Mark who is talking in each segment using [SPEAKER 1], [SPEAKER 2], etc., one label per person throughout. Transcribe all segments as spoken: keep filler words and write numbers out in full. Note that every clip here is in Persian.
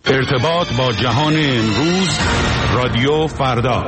[SPEAKER 1] ارتباط با جهان امروز، رادیو فردا.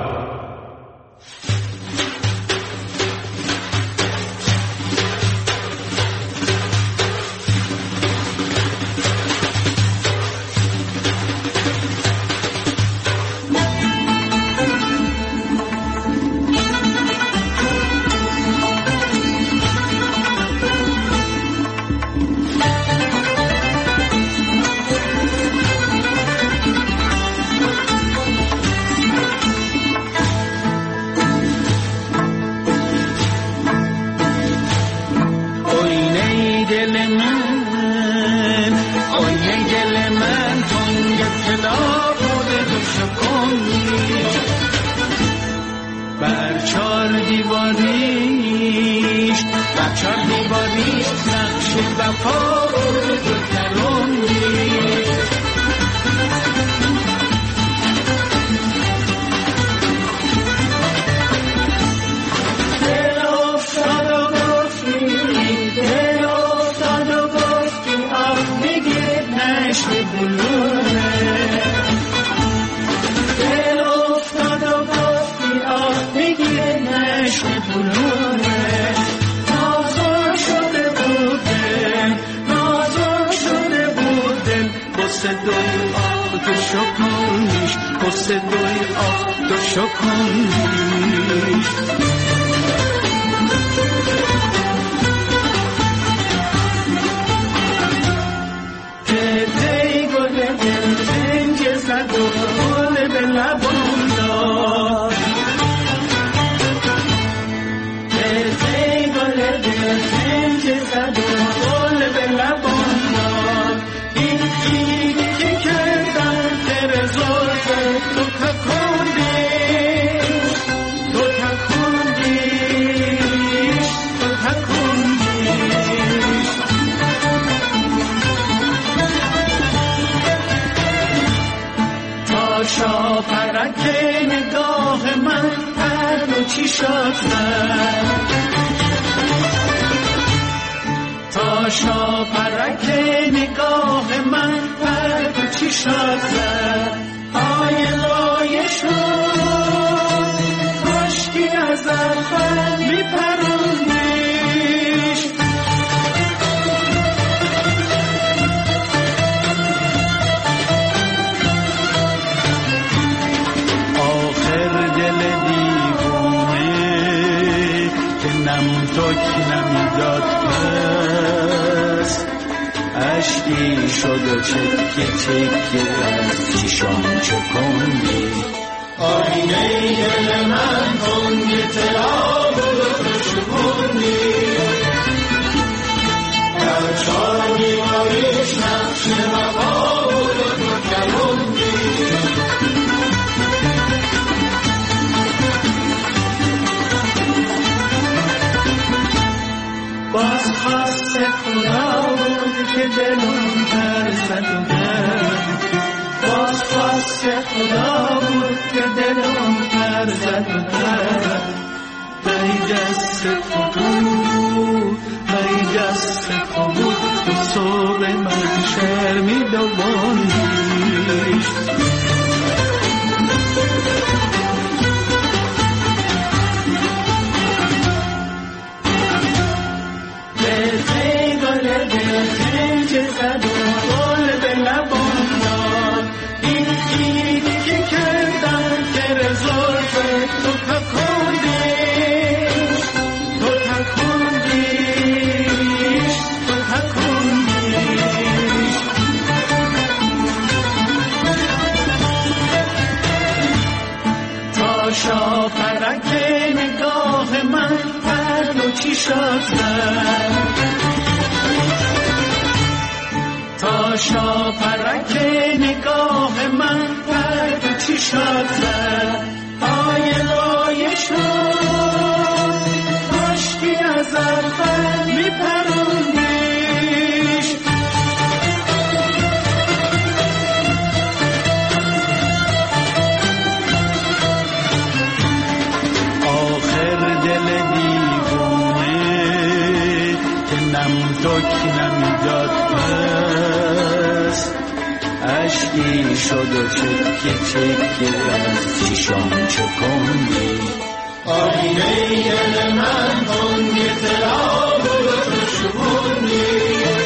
[SPEAKER 2] نم تو که نمیداد پس اشکی شده چکه چکه از چشام چکندی آینه دل من تنگ تراب و تو شکندی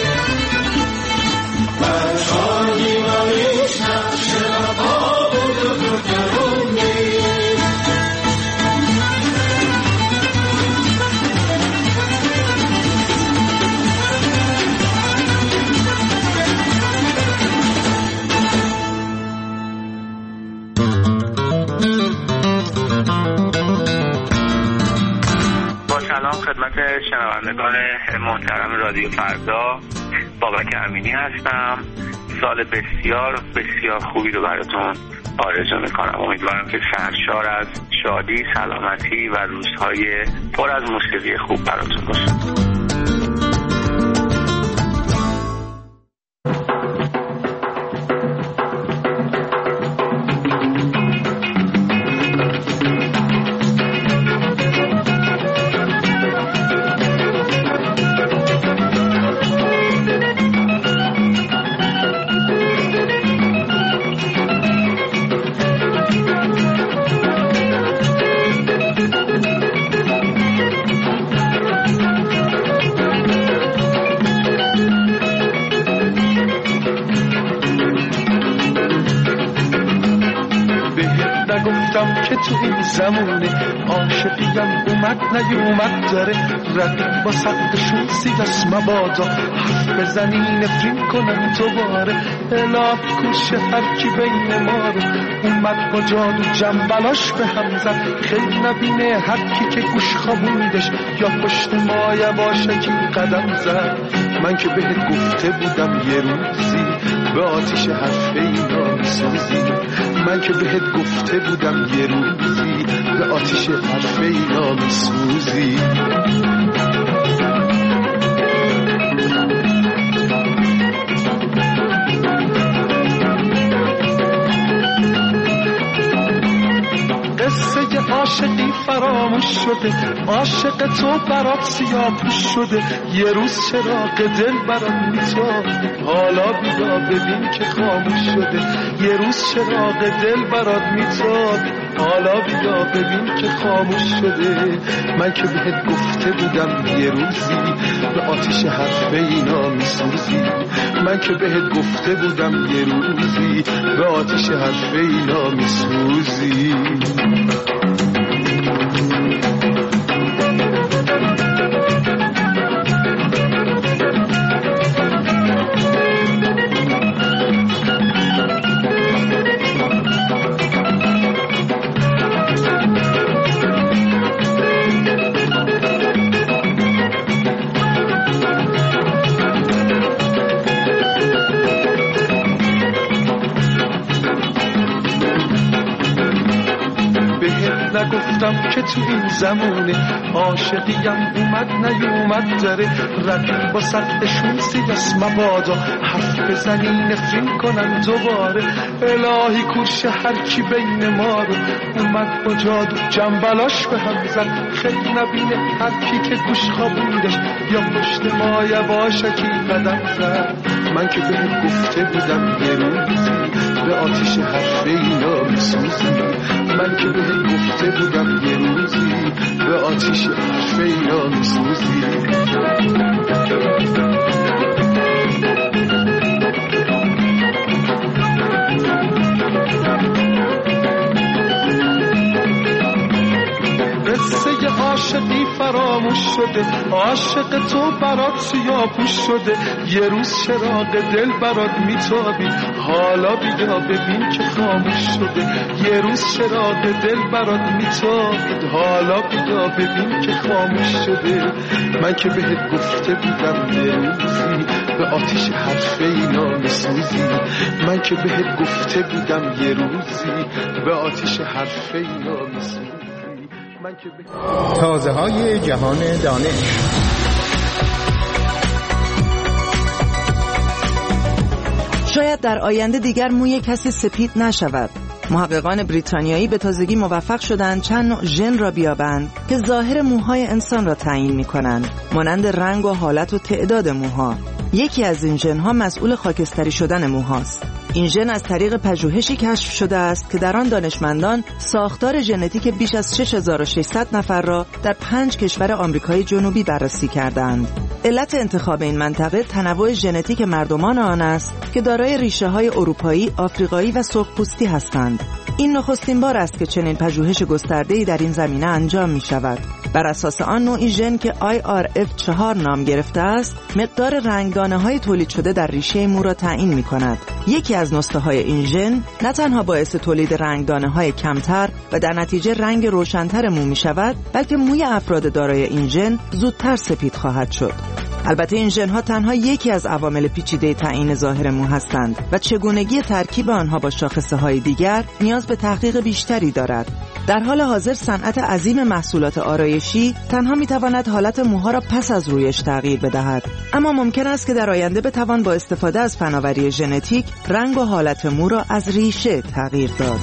[SPEAKER 2] برشانی وریش نقش رفا و تو کروندی
[SPEAKER 3] سلام خدمت شنوندگان محترم رادیو فردا، بابک امینی هستم. سال بسیار بسیار خوبی رو براتون آرزو میکنم. امیدوارم که سرشار از شادی، سلامتی و روزهای پر از موسیقی خوب براتون باشه.
[SPEAKER 4] که تو این زمونه عاشقیم اومد نیومد داره رقیب با سقفشون سیدس مبادا حرف بزنی نفرین کنن دوباره اله کش هر کی بین ما رو اومد با جادو جنبلاش به هم زد خیلی نبینه هر کی که گوش خوابوندش یا پشت ما یواشکی قدم زد. من که بهت گفته بودم یه روزی به آتیش حرف اینا میسوزی. من که بهت گفته بودم یه روزی به آتیش حرف اینا میسوزی. قصه عاشقی فراموش شده عاشق تو برات سیاپوش شده یه روز چراغ دل برات میتاد حالا بیا ببین که خاموش شده یه روز چراغ دل برات میتاد حالا بیا ببین که خاموش شده. من که بهت گفته بودم یه روزی به آتیش حرف اینا میسوزی. من که بهت گفته بودم یه روزی به آتیش حرف اینا میسوزی. نگفتم که تو این زمونه عاشقیم اومد نیومد داره رقیب با سقفشون سیدس مبادا حرف بزنی نفرین کنن دوباره الهی کورش هر کی بین ما رو اومد با جادو جنبلاش به هم زد خیلی نبینه هر کی که گوش خوابوندش یا پشت ما یواشکی قدم زد. من که بهت گفته بودم یه روزی به آتیش حرف اینا میسوزی. من که بهت گفته بودم یه روزی به آتیش حرف اینا میسوزی. قصه عاشقی فراموش شده عاشق تو برات سیاپوش شده یه روز چراغ دل برات میتابی حالا بیا ببین که خاموش شده یه روز چراغ دل برات میتابی حالا بیا ببین که خاموش شده. من که بهت گفته بودم یه روزی به آتیش حرف اینا میسوزی. من که بهت گفته بودم یه روزی به آتیش حرف اینا میسوزی.
[SPEAKER 5] تازه های جهان دانش.
[SPEAKER 6] شاید در آینده دیگر موی کسی سپید نشود. محققان بریتانیایی به تازگی موفق شدند چند نوع ژن را بیابند که ظاهر موهای انسان را تعیین می‌کنند، مانند رنگ و حالت و تعداد موها. یکی از این ژن‌ها مسئول خاکستری شدن موهاست. این ژن از طریق پژوهشی کشف شده است که در آن دانشمندان ساختار ژنتیک بیش از شش هزار و ششصد نفر را در پنج کشور آمریکای جنوبی بررسی کردند. علت انتخاب این منطقه تنوع ژنتیک مردمان آن است که دارای ریشه‌های اروپایی، آفریقایی و سرخپوستی هستند. این نخستین بار است که چنین پژوهش گسترده‌ای در این زمینه انجام می‌شود. بر اساس آن نوعی ژن که آی آر اف چهار نام گرفته است، مقدار رنگدانه‌های تولید شده در ریشه مو را تعیین می‌کند. یکی از نسخه‌های این ژن نه تنها باعث تولید رنگدانه‌های کمتر و در نتیجه رنگ روشن‌تر مو می‌شود، بلکه موی افراد دارای این ژن زودتر سپید خواهد شد. البته این ژن‌ها تنها یکی از عوامل پیچیده تعیین ظاهر مو هستند و چگونگی ترکیب آنها با شاخصه‌های دیگر نیاز به تحقیق بیشتری دارد. در حال حاضر صنعت عظیم محصولات آرایشی تنها می‌تواند حالت موها را پس از رویش تغییر بدهد، اما ممکن است که در آینده بتوان با استفاده از فناوری ژنتیک رنگ و حالت مو را از ریشه تغییر داد.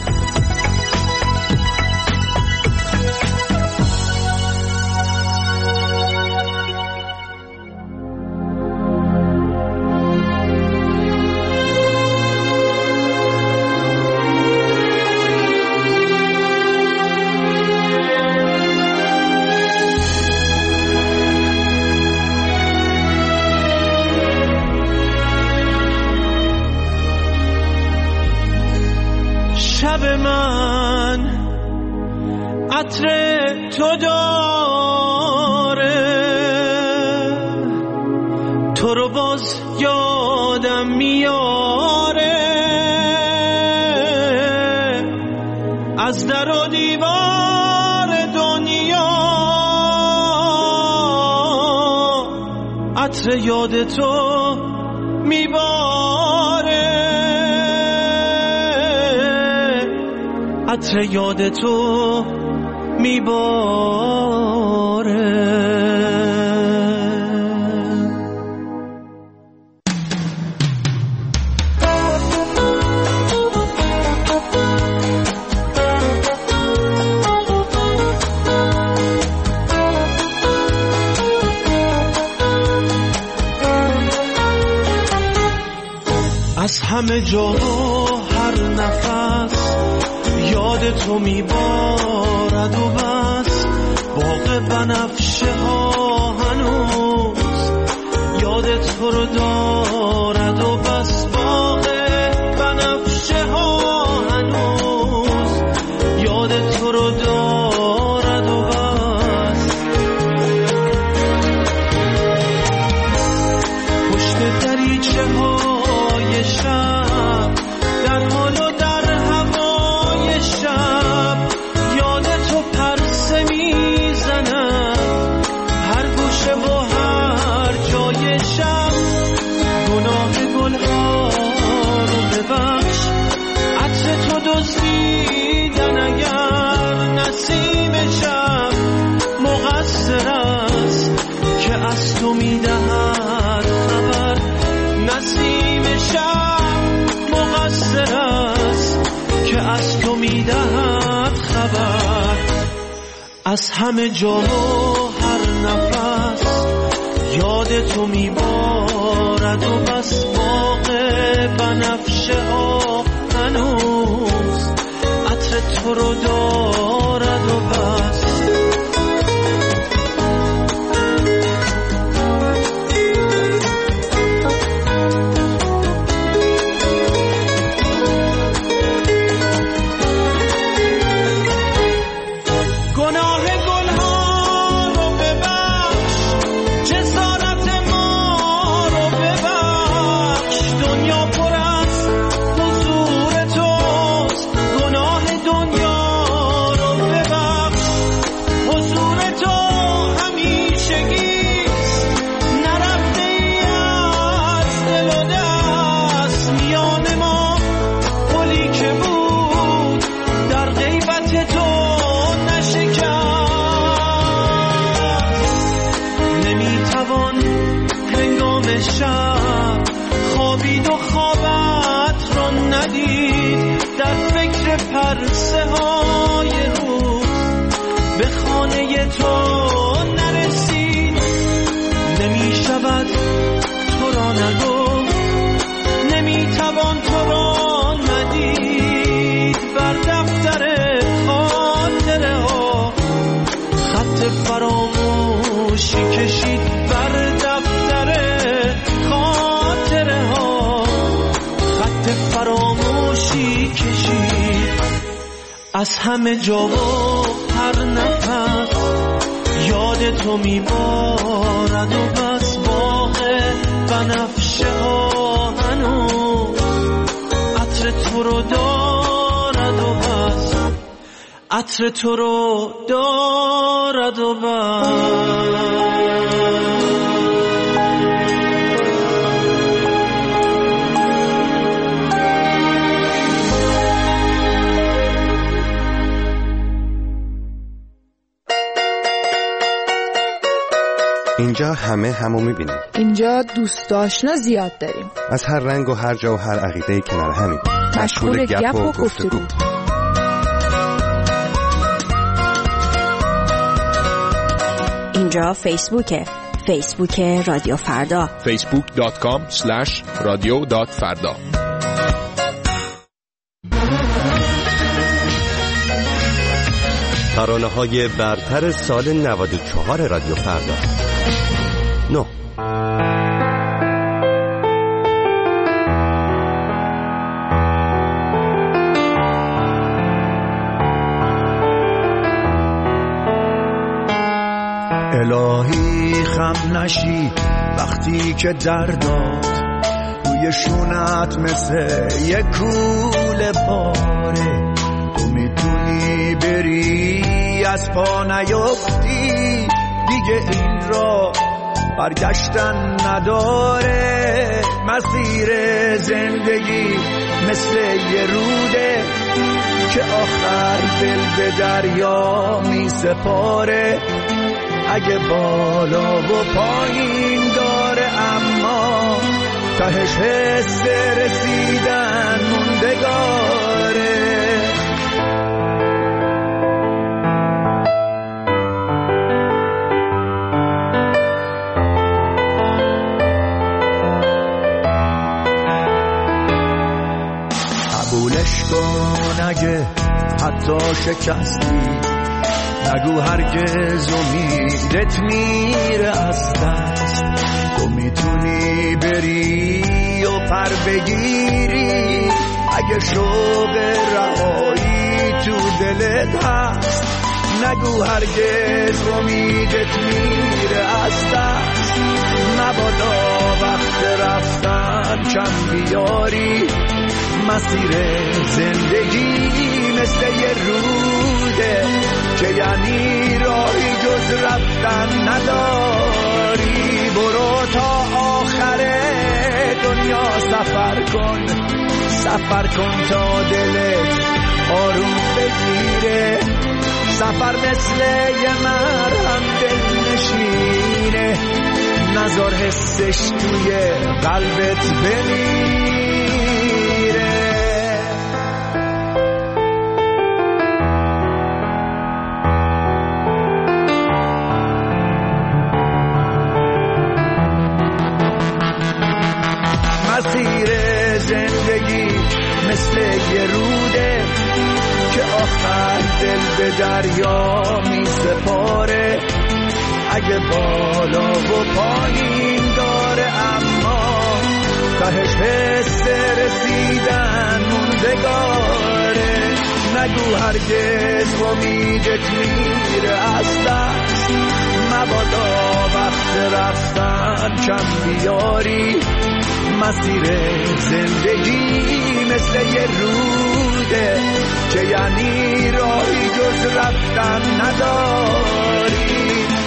[SPEAKER 7] شب من عطر تو داره، تو رو باز یادم میاره، از در و دیوار دنیا عطر یاد تو میباره، عطر یاد تو میباره. از همه جا هر نفس یاد تو میبارد و بس، باغ بنفشه ها هنوز یاد تو رو دارد و بس، باغ بنفشه ها هنوز یاد تو رو دارد و بس. پشت دریچه های شب در حال و در هوای شب یاد تو پرسه میزند، هر گوشه و هر جای شب. گناه گلها رو ببخش، عطر تو دزدیدن اگر نسیم شب مقصر است که از تو میدهد خبر، نسیم شب مقصر است که از تو میدهد خبر. از همه جا و هر نفس یاد تو میبارد و بس، باغ بنفشه ها هنوز عطر تو رو دارد و بس. شب خوابید و خوابت را ندید، در فکر پرسه های روز به خانه تو نرسید. نمی شود تو را نگفت، نمی توان تو را وقت فراموشی کشید از همه جا و هر نفس یاد تو میبارد و بس باغ بنفشه ها هنوز عطر تو رو دارد و بس عطر تو رو دارد و بس.
[SPEAKER 8] اینجا همه همو میبینیم.
[SPEAKER 9] اینجا دوست آشنا زیاد داریم.
[SPEAKER 8] از هر رنگ و هر جا و هر عقیده‌ای کنار همین.
[SPEAKER 9] مشغول گپ و گفتگو.
[SPEAKER 10] اینجا فیسبوکه. فیسبوک رادیو فردا.
[SPEAKER 11] فیسبوک دات کام اسلش رادیو دات فردا.
[SPEAKER 12] ترانه‌های برتر سال نود و چهار رادیو فردا. نه
[SPEAKER 2] الهی خم نشی وقتی که درداد روی شونت مثل یک کوله پاره، تو میتونی بری از پا نیفتی دیگه این را برگشتن نداره. مسیر زندگی مثل یه روده که آخر دل به دریا می سپاره. اگه بالا و پایین داره اما تهش حس رسیدن موندگاره. قبولش کن اگه حتی شکستی، نگو هرگز امیدت میره از دست. تو میتونی بری و پر بگیری اگه شوق رهایی تو دلت هست. نگو هرگز امیدت میره از دست. مبادا وقت رفتن کم بیاری. مسیر زندگی مثل یه روده که یعنی راهی جز رفتن نداری. برو تا آخر دنیا سفر کن، سفر کن تا دلت آروم بگیره. سفر مثل یه مرهم دل نشینه، نذار حسش توی قلبت بمیره. مسیر زندگی مثل یه روده که آخر دل به دریا می سپاره. اگه بالا و پایین داره اما تهش حس رسیدن موندگاره. نگو هرگز امیدت میره از دست. مبادا وقت رفتن کم بیاری. مسیر زندگی مثل یه روده که یعنی راهی جز رفتن نداری.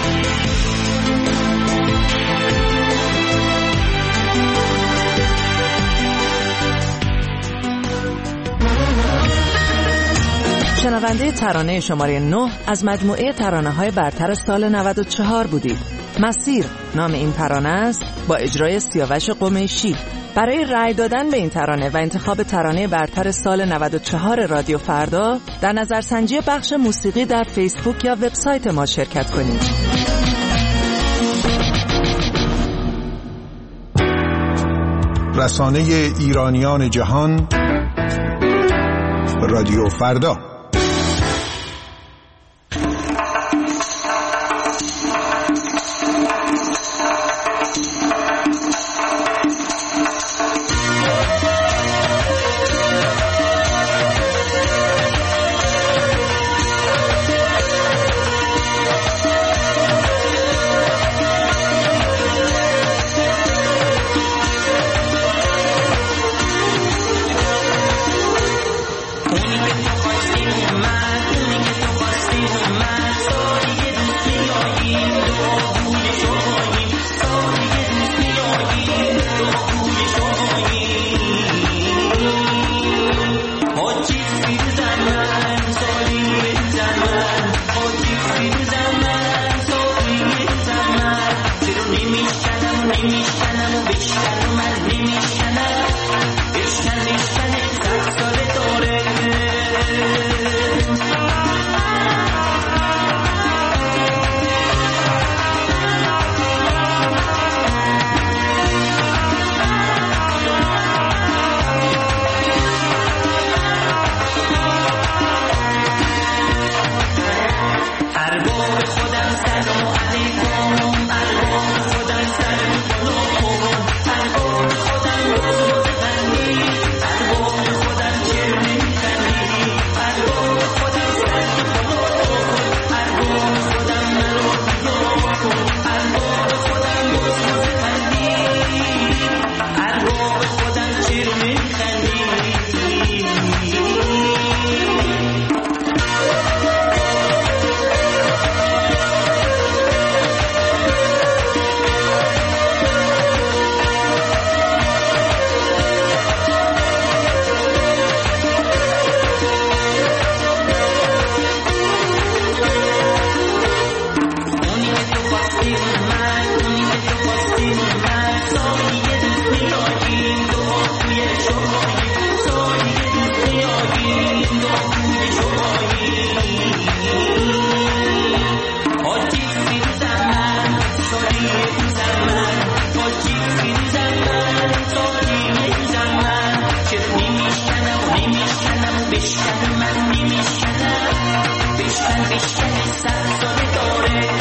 [SPEAKER 6] شنونده ترانه شماره نه از مجموعه ترانه‌های برتر سال نود و چهار بودید. مسیر نام این ترانه است، با اجرای سیاوش قمیشی. برای رأی دادن به این ترانه و انتخاب ترانه برتر سال نود و چهار رادیو فردا در نظرسنجی بخش موسیقی در فیسبوک یا وبسایت ما شرکت کنید.
[SPEAKER 5] رسانه ایرانیان جهان رادیو فردا.
[SPEAKER 7] بشکن من نمیشکنم بشکن بشکن صد سال داره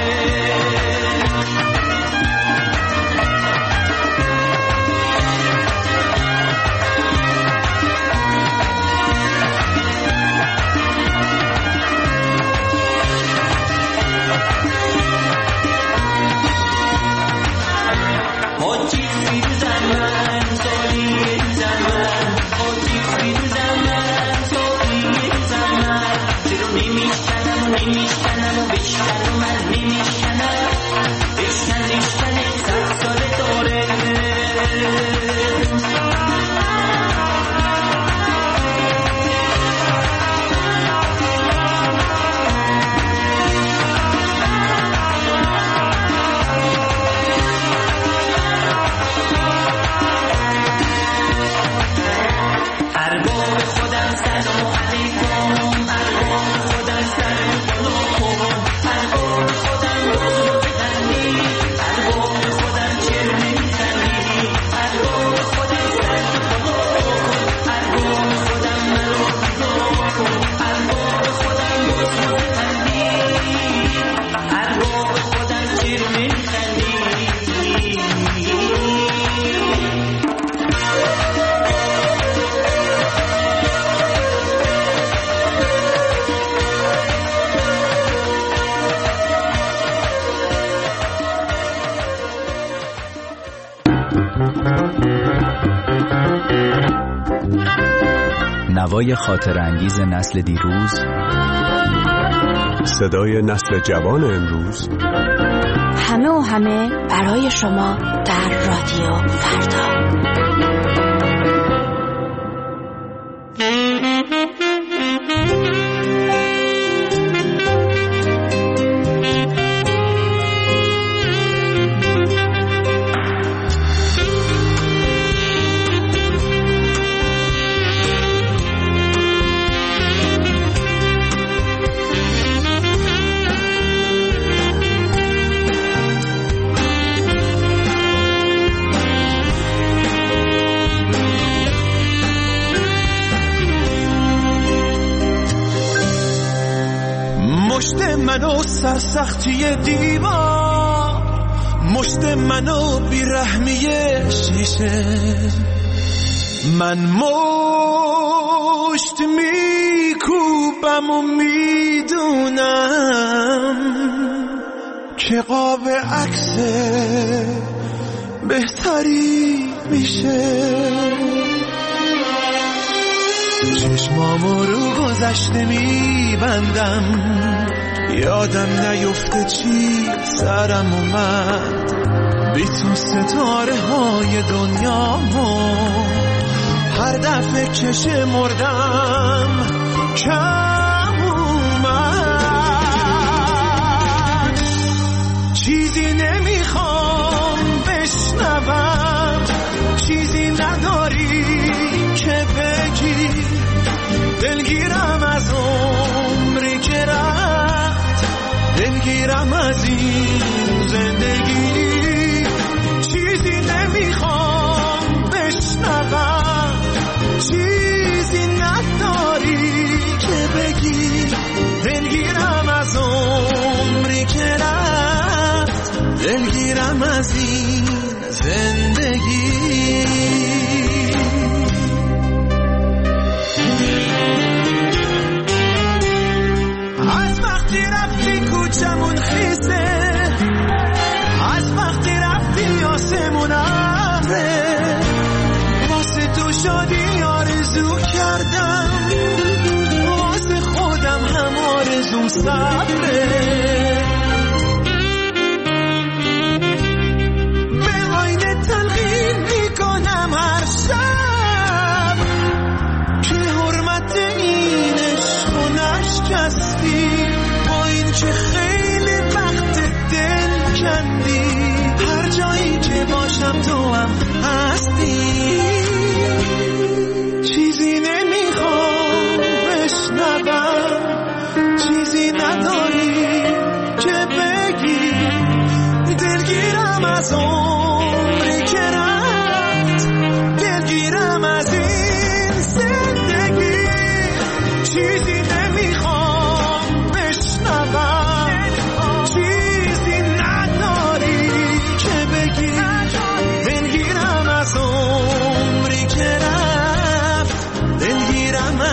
[SPEAKER 13] نوای خاطر انگیز نسل دیروز،
[SPEAKER 14] صدای نسل جوان امروز،
[SPEAKER 10] همه و همه برای شما در رادیو فردا.
[SPEAKER 7] منو سرسختی دیوار، مشت منو بیرحمی شیشه، من مشت میکوبم و میدونم که قاب عکس بهتری میشه. چشمامو رو گذشته میبندم، یادم نیفته چی سرم اومد، بی تو ستاره های دنیامو هر دفعه که شمردم کم اومد. چیزی نمیخوام بشنوم، چیزی نداری که بگی، دلگیرم از عمری که رفت، دلگیرم از این زندگی. چیزی نمیخوام بشنوم، چیزی نداری که بگی، دلگیرم از عمری که رفت، دلگیرم از این زندگی. کوچمون خیسه، از وقتی رفتی آسمون ابره، واسه تو شادی آرزو کردم، واسه خودم هم آرزوم صبره. به آینه تلقین میکنم هر شب که حرمت این عشق و نشکستی، که خیلی وقت دل کندی، هر جایی که باشم تو هم هستی. چیزی نمیخوام بشنوم، چیزی نداری که بگی، دلگیرم از عمری که رفت، دلگیرم از این زندگی.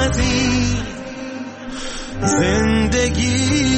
[SPEAKER 2] از این زندگی